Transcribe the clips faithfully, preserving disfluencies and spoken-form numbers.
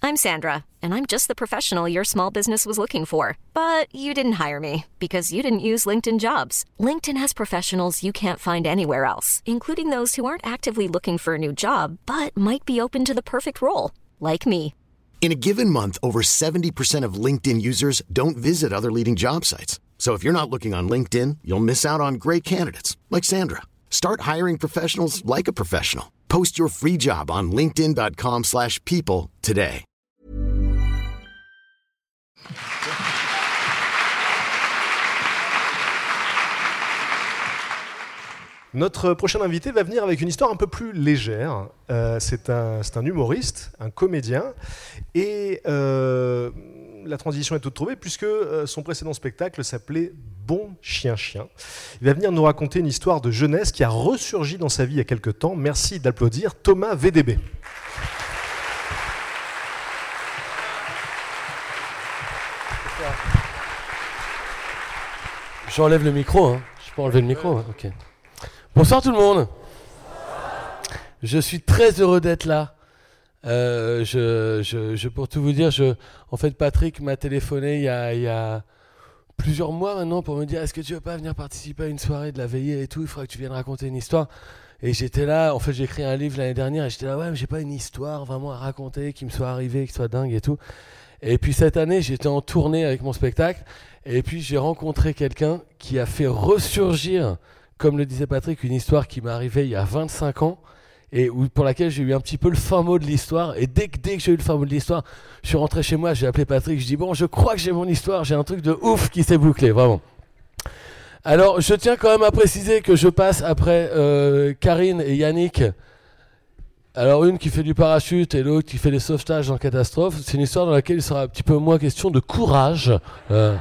I'm Sandra, and I'm just the professional your small business was looking for. But you didn't hire me because you didn't use LinkedIn Jobs. LinkedIn has professionals you can't find anywhere else, including those who aren't actively looking for a new job, but might be open to the perfect role, like me. In a given month, over seventy percent of LinkedIn users don't visit other leading job sites. So if you're not looking on LinkedIn, you'll miss out on great candidates like Sandra. Start hiring professionals like a professional. Post your free job on linkedin.com slash people today. Notre prochain invité va venir avec une histoire un peu plus légère. Euh, c'est, un, c'est un humoriste, un comédien, et euh, la transition est toute trouvée puisque euh, son précédent spectacle s'appelait Bon Chien Chien. Il va venir nous raconter une histoire de jeunesse qui a ressurgi dans sa vie il y a quelque temps. Merci d'applaudir Thomas V D B. J'enlève le micro, hein. Je peux enlever le micro, hein. Ok. Bonsoir tout le monde. Je suis très heureux d'être là. Euh, je, je, je, pour tout vous dire, je, en fait, Patrick m'a téléphoné il y, a, il y a plusieurs mois maintenant pour me dire est-ce que tu veux pas venir participer à une soirée de la veillée et tout, il faudra que tu viennes raconter une histoire. Et j'étais là, en fait j'ai écrit un livre l'année dernière et j'étais là, ouais mais j'ai pas une histoire vraiment à raconter qui me soit arrivée, qui soit dingue et tout. Et puis cette année j'étais en tournée avec mon spectacle et puis j'ai rencontré quelqu'un qui a fait ressurgir, comme le disait Patrick, une histoire qui m'est arrivée il y a vingt-cinq ans et où, pour laquelle j'ai eu un petit peu le fin mot de l'histoire. Et dès que, dès que j'ai eu le fin mot de l'histoire, je suis rentré chez moi, j'ai appelé Patrick, je dis bon, je crois que j'ai mon histoire, j'ai un truc de ouf qui s'est bouclé, vraiment. Alors, je tiens quand même à préciser que je passe après euh, Karine et Yannick. Alors, une qui fait du parachute et l'autre qui fait des sauvetages en catastrophe. C'est une histoire dans laquelle il sera un petit peu moins question de courage euh,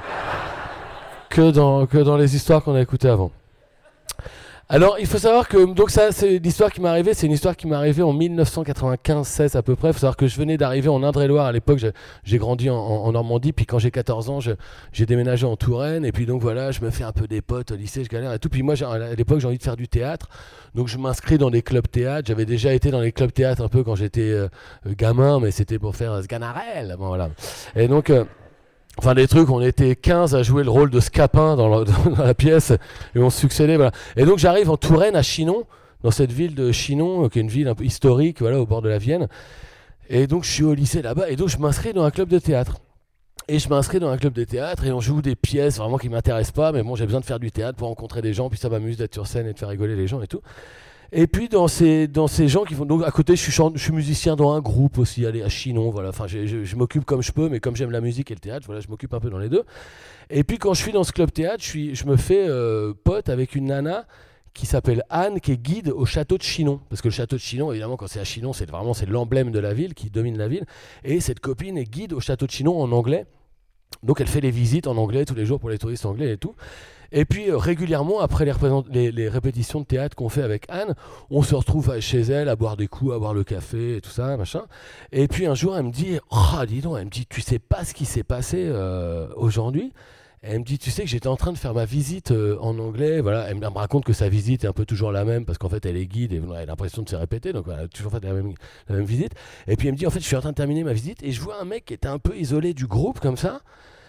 que, dans, que dans les histoires qu'on a écoutées avant. Alors, il faut savoir que, donc ça, c'est l'histoire qui m'est arrivée, c'est une histoire qui m'est arrivée en dix-neuf cent quatre-vingt-quinze seize à peu près. Il faut savoir que je venais d'arriver en Indre-et-Loire à l'époque, j'ai, j'ai grandi en, en Normandie, puis quand j'ai quatorze ans, je, j'ai déménagé en Touraine, et puis donc voilà, je me fais un peu des potes au lycée, je galère et tout. Puis moi, j'ai, à l'époque, j'ai envie de faire du théâtre, donc je m'inscris dans des clubs théâtre. J'avais déjà été dans les clubs théâtre un peu quand j'étais euh, gamin, mais c'était pour faire euh, Sganarelle, bon, voilà. Et donc... Euh, Enfin, des trucs, on était quinze à jouer le rôle de Scapin dans la, dans la pièce, et on se succédait, voilà. Et donc, j'arrive en Touraine, à Chinon, dans cette ville de Chinon, euh, qui est une ville un peu historique, voilà, au bord de la Vienne. Et donc, je suis au lycée là-bas, et donc, je m'inscris dans un club de théâtre. Et je m'inscris dans un club de théâtre, et on joue des pièces vraiment qui m'intéressent pas, mais bon, j'ai besoin de faire du théâtre pour rencontrer des gens, puis ça m'amuse d'être sur scène et de faire rigoler les gens et tout. Et puis dans ces, dans ces gens qui font... Donc à côté, je suis, chante, je suis musicien dans un groupe aussi, allez, à Chinon, voilà. Enfin, je, je, je m'occupe comme je peux, mais comme j'aime la musique et le théâtre, voilà, je m'occupe un peu dans les deux. Et puis quand je suis dans ce club théâtre, je, suis, je me fais euh, pote avec une nana qui s'appelle Anne, qui est guide au château de Chinon. Parce que le château de Chinon, évidemment, quand c'est à Chinon, c'est vraiment c'est l'emblème de la ville, qui domine la ville. Et cette copine est guide au château de Chinon en anglais. Donc elle fait les visites en anglais tous les jours pour les touristes anglais et tout. Et puis euh, régulièrement, après les, représent- les, les répétitions de théâtre qu'on fait avec Anne, on se retrouve chez elle à boire des coups, à boire le café et tout ça, machin. Et puis un jour, elle me dit, oh, dis donc, elle me dit, tu sais pas ce qui s'est passé euh, aujourd'hui ? Et elle me dit, tu sais que j'étais en train de faire ma visite euh, en anglais, voilà. Elle me, elle me raconte que sa visite est un peu toujours la même, parce qu'en fait, elle est guide et elle a l'impression de se répéter, donc elle a toujours fait la même, la même visite. Et puis elle me dit, en fait, je suis en train de terminer ma visite, et je vois un mec qui était un peu isolé du groupe, comme ça,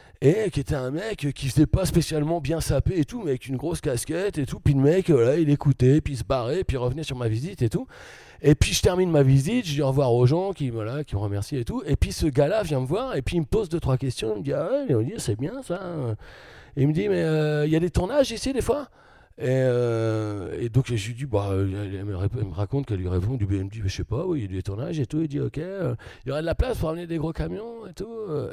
et qui était un mec qui faisait pas spécialement bien sapé et tout, mais avec une grosse casquette et tout. Puis le mec, voilà, il écoutait, puis il se barrait, puis il revenait sur ma visite et tout. Et puis je termine ma visite, je dis au revoir aux gens qui, voilà, qui me remercient et tout. Et puis ce gars-là vient me voir et puis il me pose deux, trois questions. Il me dit, ah ouais, Léonie, c'est bien ça. Et il me dit, mais il euh, y a des tournages ici des fois ? Et, euh, et donc je lui dis, bah, elle, me rép- elle me raconte qu'elle lui répond, du B M D, je sais pas, oui, il y a des tournages et tout. Il dit, ok, euh, il y aurait de la place pour amener des gros camions et tout. Euh,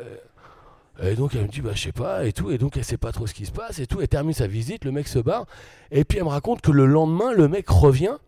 Et donc elle me dit bah je sais pas et tout, et donc elle sait pas trop ce qui se passe et tout, elle termine sa visite, le mec se barre, et puis elle me raconte que le lendemain le mec revient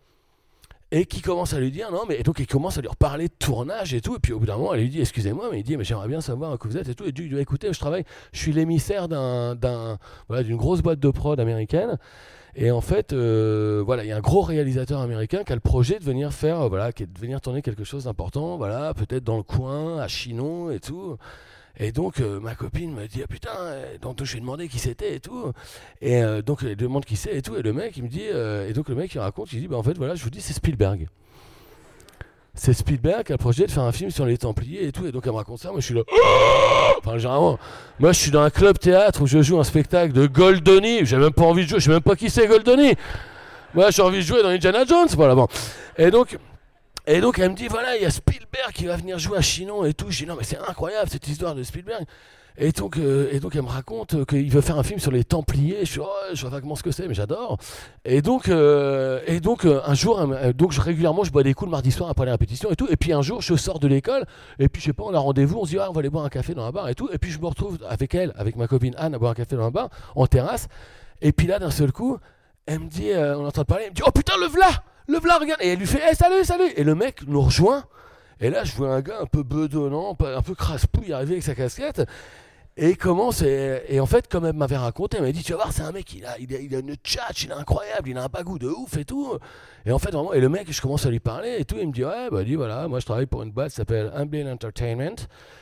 et qui commence à lui dire non mais, et donc il commence à lui reparler de tournage et tout, et puis au bout d'un moment elle lui dit excusez-moi, mais il dit mais j'aimerais bien savoir que vous êtes et tout, et il dit écoutez je travaille, je suis l'émissaire d'un, d'un voilà, d'une grosse boîte de prod américaine. Et en fait, euh, voilà, il y a un gros réalisateur américain qui a le projet de venir faire, euh, voilà, qui est de venir tourner quelque chose d'important, voilà, peut-être dans le coin, à Chinon et tout. Et donc euh, ma copine me dit ah putain, euh, donc je lui ai demandé qui c'était et tout, et euh, donc elle demande qui c'est et tout, et le mec il me dit euh, et donc le mec il raconte, il dit bah en fait voilà je vous dis c'est Spielberg. c'est Spielberg qui a le projet de faire un film sur les Templiers et tout. Et donc elle me raconte ça, moi je suis là. Enfin, généralement, moi je suis dans un club théâtre où je joue un spectacle de Goldoni. J'ai même pas envie de jouer, je sais même pas qui c'est Goldoni. Moi j'ai envie de jouer dans Indiana Jones. Voilà, bon. Et donc. Et donc elle me dit, voilà, il y a Spielberg qui va venir jouer à Chinon et tout. Je dis, non mais c'est incroyable cette histoire de Spielberg. Et donc, euh, et donc elle me raconte qu'il veut faire un film sur les Templiers. Je suis, oh, je vois vaguement ce que c'est, mais j'adore. Et donc, euh, et donc euh, un jour, euh, donc je, régulièrement, je bois des coups le mardi soir après les répétitions et tout. Et puis un jour, je sors de l'école et puis je sais pas, on a rendez-vous, on se dit, ah, on va aller boire un café dans un bar et tout. Et puis je me retrouve avec elle, avec ma copine Anne, à boire un café dans un bar, en terrasse. Et puis là, d'un seul coup, elle me dit, euh, on est en train de parler, elle me dit, oh putain, le v'là, le v'là, regarde. Et elle lui fait, hey, salut, salut. Et le mec nous rejoint. Et là, je vois un gars un peu bedonnant, un peu crasse-pouille arriver avec sa casquette. Et commence, et, et en fait, comme elle m'avait raconté, elle m'a dit, tu vas voir, c'est un mec, il a, il a, il a une tchatch, il est incroyable, il a un bagou de ouf et tout. Et en fait, vraiment, et le mec, je commence à lui parler et tout, il me dit, ouais, bah, dit, voilà, moi je travaille pour une boîte qui s'appelle Amblin Entertainment.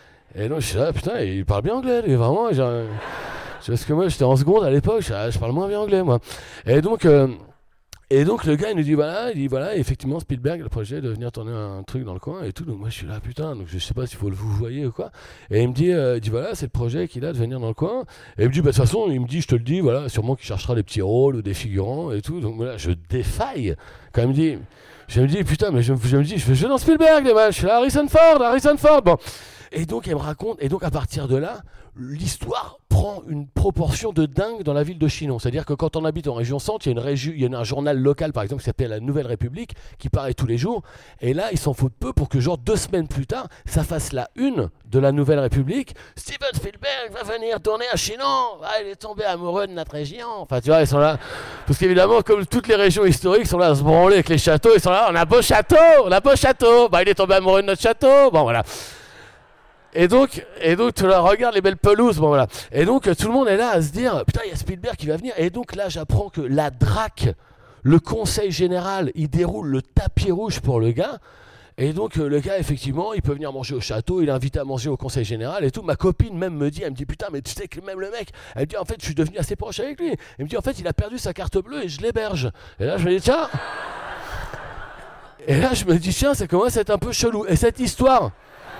Et donc, je suis là, putain, il parle bien anglais, lui, vraiment. Genre, parce que moi, j'étais en seconde à l'époque, je, je parle moins bien anglais, moi. Et donc, euh, Et donc le gars il nous dit voilà, il dit voilà, effectivement Spielberg a le projet de venir tourner un truc dans le coin et tout. Donc moi je suis là putain, donc je sais pas s'il faut le vous voyez ou quoi. Et il me dit, euh, il dit voilà, c'est le projet qu'il a de venir dans le coin. Et il me dit bah de toute façon, il me dit je te le dis voilà, sûrement qu'il cherchera des petits rôles ou des figurants et tout. Donc voilà, je défaille quand il me dit, je me dis putain mais je, je me dis je vais jouer dans Spielberg les mecs, je suis là Harrison Ford, Harrison Ford. Bon. Et donc elle me raconte, et donc à partir de là, l'histoire prend une proportion de dingue dans la ville de Chinon. C'est-à-dire que quand on habite en région centre, il y a, une région, il y a un journal local par exemple qui s'appelle La Nouvelle République, qui paraît tous les jours, et là ils s'en foutent peu pour que genre deux semaines plus tard, ça fasse la une de La Nouvelle République. Steven Spielberg va venir tourner à Chinon, ah, il est tombé amoureux de notre région. Enfin tu vois, ils sont là, parce qu'évidemment comme toutes les régions historiques sont là à se branler avec les châteaux, ils sont là, on a beau château, on a beau château, bah il est tombé amoureux de notre château, bon voilà. Et donc, et donc, tu la regardes les belles pelouses, bon voilà. Et donc, tout le monde est là à se dire, putain, il y a Spielberg qui va venir. Et donc là, j'apprends que la D R A C, le conseil général, il déroule le tapis rouge pour le gars. Et donc, le gars, effectivement, il peut venir manger au château, il est invité à manger au conseil général et tout. Ma copine même me dit, elle me dit, putain, mais tu sais que même le mec, elle me dit, en fait, je suis devenu assez proche avec lui. Elle me dit, en fait, il a perdu sa carte bleue et je l'héberge. Et là, je me dis, tiens. Et là, je me dis, tiens, ça commence à être un peu chelou. Et cette histoire.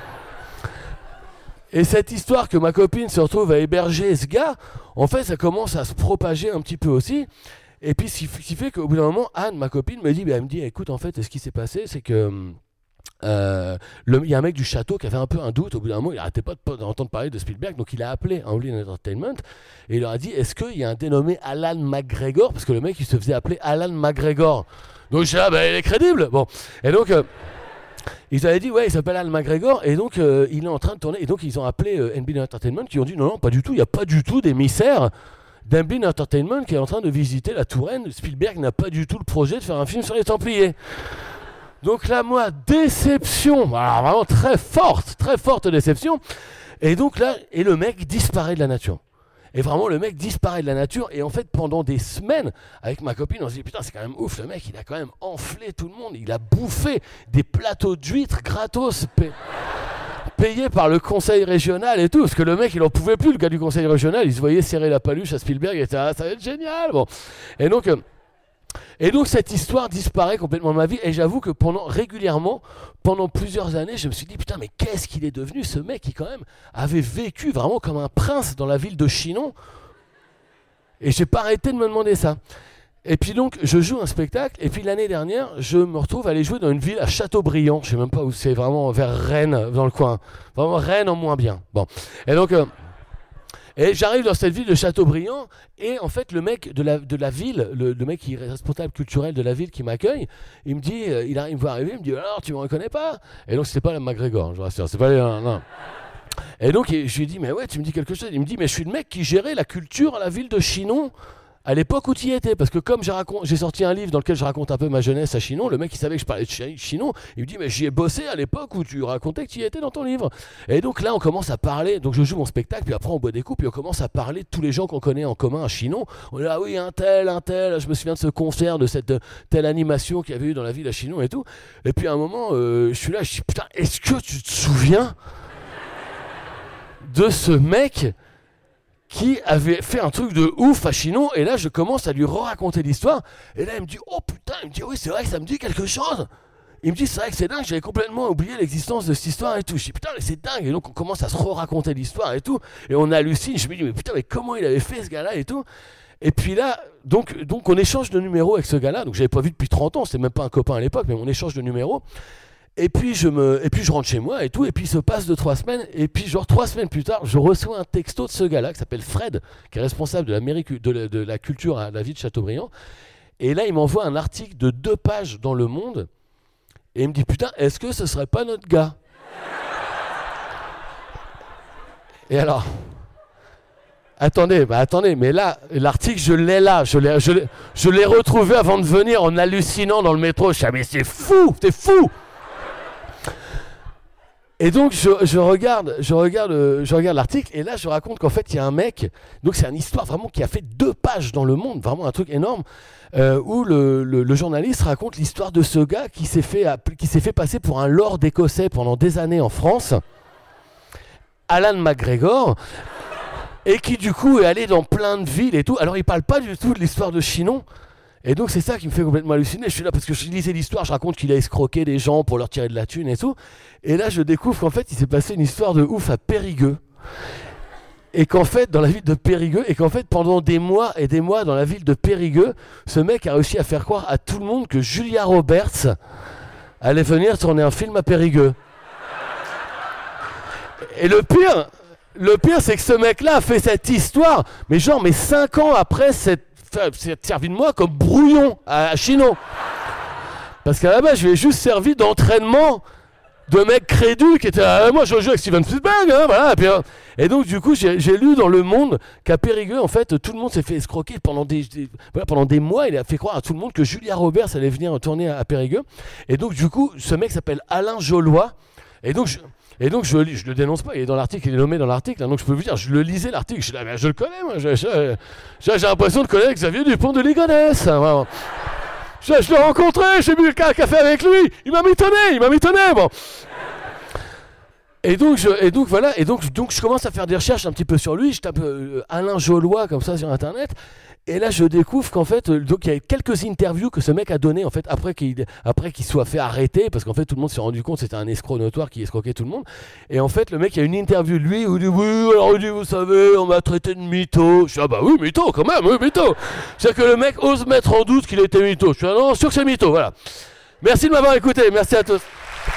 Et cette histoire que ma copine se retrouve à héberger ce gars, en fait, ça commence à se propager un petit peu aussi. Et puis, ce qui fait qu'au bout d'un moment, Anne, ma copine, me dit, bah, elle me dit, écoute, en fait, ce qui s'est passé, c'est que euh, il y a un mec du château qui avait un peu un doute. Au bout d'un moment, il n'arrêtait pas d'entendre parler de Spielberg, donc il a appelé Amblin Entertainment et il leur a dit, est-ce qu'il y a un dénommé Alan McGregor, parce que le mec, il se faisait appeler Alan McGregor. Donc, je suis là, bah, il est crédible. Bon, et donc. Euh, Ils avaient dit, ouais, il s'appelle Alan McGregor, et donc euh, il est en train de tourner. Et donc ils ont appelé euh, Amblin Entertainment, qui ont dit, non, non, pas du tout, il n'y a pas du tout d'émissaire d'Amblin Entertainment qui est en train de visiter la Touraine. Spielberg n'a pas du tout le projet de faire un film sur les Templiers. Donc là, moi, déception, alors vraiment très forte, très forte déception. Et donc là, et le mec disparaît de la nature. Et vraiment, le mec disparaît de la nature. Et en fait, pendant des semaines, avec ma copine, on se dit, putain, c'est quand même ouf, le mec, il a quand même enflé tout le monde. Il a bouffé des plateaux d'huîtres gratos, pay... payés par le conseil régional et tout. Parce que le mec, il en pouvait plus, le gars du conseil régional. Il se voyait serrer la paluche à Spielberg et était, ah, ça va être génial. Bon. Et donc... Euh... Et donc cette histoire disparaît complètement de ma vie et j'avoue que pendant régulièrement, pendant plusieurs années, je me suis dit putain mais qu'est-ce qu'il est devenu ce mec qui quand même avait vécu vraiment comme un prince dans la ville de Chinon et j'ai pas arrêté de me demander ça. Et puis donc je joue un spectacle et puis l'année dernière je me retrouve à aller jouer dans une ville à Châteaubriand, je sais même pas où c'est, vraiment vers Rennes dans le coin, vraiment Rennes en moins bien. Bon et donc euh, Et j'arrive dans cette ville de Châteaubriand, et en fait, le mec de la, de la ville, le, le mec qui est responsable culturel de la ville qui m'accueille, il me dit, euh, il arrive, il me voit arriver, il me dit, alors, tu me reconnais pas? Et donc, c'était pas le McGregor, je vous rassure, c'est pas les... Non. Et donc, je lui ai dit, mais ouais, tu me dis quelque chose. Il me dit, mais je suis le mec qui gérait la culture à la ville de Chinon, à l'époque où tu y étais, parce que comme j'ai, racont... j'ai sorti un livre dans lequel je raconte un peu ma jeunesse à Chinon, le mec il savait que je parlais de Chinon, il me dit mais j'y ai bossé à l'époque où tu racontais que tu y étais dans ton livre. Et donc là on commence à parler, donc je joue mon spectacle, puis après on boit des coups, puis on commence à parler de tous les gens qu'on connaît en commun à Chinon. On est là, oui, un tel, un tel, je me souviens de ce concert, de cette telle animation qu'il y avait eu dans la ville à Chinon et tout. Et puis à un moment, euh, je suis là, je dis putain, est-ce que tu te souviens de ce mec qui avait fait un truc de ouf à Chinon, et là je commence à lui raconter l'histoire, et là il me dit oh putain, il me dit oui c'est vrai que ça me dit quelque chose. Il me dit, c'est vrai que c'est dingue, j'avais complètement oublié l'existence de cette histoire et tout. Je dis, putain, mais c'est dingue. Et donc, on commence à se re-raconter l'histoire et tout. Et on hallucine. Je me dis, mais putain, mais comment il avait fait ce gars-là et tout. Et puis là, donc, donc on échange de numéros avec ce gars-là. Donc, je l'avais pas vu depuis trente ans. C'était même pas un copain à l'époque, mais on échange de numéros. Et puis, je me, et puis, je rentre chez moi et tout. Et puis, il se passe deux, trois semaines. Et puis, genre, trois semaines plus tard, je reçois un texto de ce gars-là qui s'appelle Fred, qui est responsable de la, mairie, de la, de la culture à la ville de Châteaubriand. Et là, il m'envoie un article de deux pages dans Le Monde. Et il me dit, putain, est-ce que ce serait pas notre gars? Et alors, attendez, bah attendez, mais là, l'article, je l'ai là, je l'ai, je l'ai, je l'ai retrouvé avant de venir en hallucinant dans le métro. Je dis, ah, mais c'est fou, c'est fou. Et donc, je, je regarde, je regarde, je regarde l'article, et là, je raconte qu'en fait, il y a un mec, donc c'est une histoire vraiment qui a fait deux pages dans Le Monde, vraiment un truc énorme, euh, où le, le, le journaliste raconte l'histoire de ce gars qui s'est fait, qui s'est fait passer pour un lord écossais pendant des années en France, Alan McGregor, et qui du coup est allé dans plein de villes et tout. Alors, il parle pas du tout de l'histoire de Chinon. Et donc c'est ça qui me fait complètement halluciner. Je suis là parce que je lisais l'histoire, je raconte qu'il a escroqué des gens pour leur tirer de la thune et tout. Et là je découvre qu'en fait il s'est passé une histoire de ouf à Périgueux. Et qu'en fait dans la ville de Périgueux, et qu'en fait pendant des mois et des mois dans la ville de Périgueux, ce mec a réussi à faire croire à tout le monde que Julia Roberts allait venir tourner un film à Périgueux. Et le pire, le pire c'est que ce mec-là a fait cette histoire, mais genre mais cinq ans après cette c'est servi de moi comme brouillon à Chinon. Parce qu'à la base, je lui ai juste servi d'entraînement de mec crédule qui était là. Moi, je joue avec Steven Spielberg, hein, voilà. Et, puis, euh, et donc, du coup, j'ai, j'ai lu dans Le Monde qu'à Périgueux, en fait, tout le monde s'est fait escroquer pendant des, des, voilà, pendant des mois. Il a fait croire à tout le monde que Julia Roberts allait venir tourner à, à Périgueux. Et donc, du coup, ce mec s'appelle Alain Jollois. Et donc, je, Et donc, je, je le dénonce pas, il est dans l'article, il est nommé dans l'article, hein, donc je peux vous dire, je le lisais l'article, je, là, je le connais, moi, je, je, je, j'ai l'impression de connaître Xavier Dupont de Ligonnès. Hein, je, je l'ai rencontré, j'ai bu le café avec lui, il m'a mitonné, il m'a mitonné, bon. Et donc, je, et donc voilà, et donc, donc je commence à faire des recherches un petit peu sur lui, je tape euh, Alain Jollois comme ça sur internet, et là je découvre qu'en fait, euh, donc il y a quelques interviews que ce mec a données en fait après qu'il, après qu'il soit fait arrêter, parce qu'en fait tout le monde s'est rendu compte que c'était un escroc notoire qui escroquait tout le monde, et en fait le mec il y a une interview de lui où il dit oui, alors il dit vous savez, on m'a traité de mytho, je dis ah bah oui mytho quand même, oui mytho, c'est-à-dire que le mec ose mettre en doute qu'il était mytho, je suis ah non sûr que c'est mytho, voilà. Merci de m'avoir écouté, merci à tous.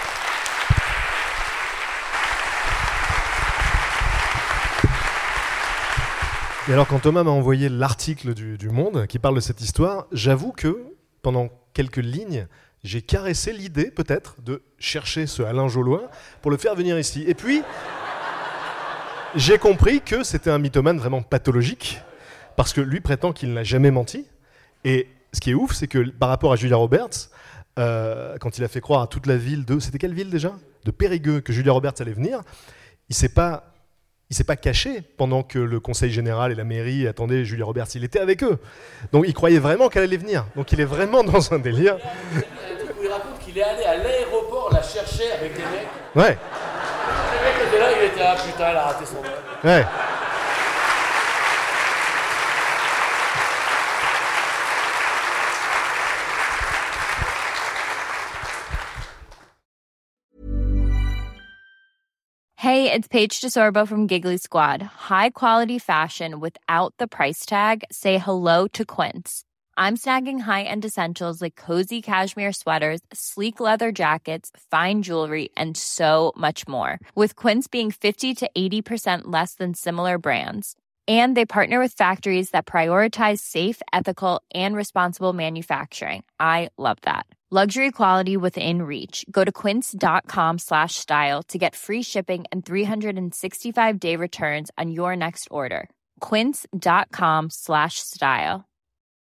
Et alors, quand Thomas m'a envoyé l'article du, du Monde qui parle de cette histoire, j'avoue que pendant quelques lignes, j'ai caressé l'idée, peut-être, de chercher ce Alain Jollois pour le faire venir ici. Et puis, j'ai compris que c'était un mythomane vraiment pathologique, parce que lui prétend qu'il n'a jamais menti. Et ce qui est ouf, c'est que par rapport à Julia Roberts, euh, quand il a fait croire à toute la ville de... C'était quelle ville déjà ? De Périgueux, que Julia Roberts allait venir, il s'est pas... Il ne s'est pas caché pendant que le conseil général et la mairie attendaient Julia Roberts. Il était avec eux. Donc il croyait vraiment qu'elle allait venir. Donc il est vraiment dans un délire. Il raconte qu'il est allé à l'aéroport la chercher avec des mecs. Ouais. Les mecs étaient là, il était là, putain, elle a raté son vol. Ouais. Hey, it's Paige DeSorbo from Giggly Squad. High quality fashion without the price tag. Say hello to Quince. I'm snagging high-end essentials like cozy cashmere sweaters, sleek leather jackets, fine jewelry, and so much more. With Quince being fifty to eighty percent less than similar brands. And they partner with factories that prioritize safe, ethical, and responsible manufacturing. I love that. Luxury quality within reach. Go to quince.com slash style to get free shipping and three sixty-five day returns on your next order. Quince.com slash style.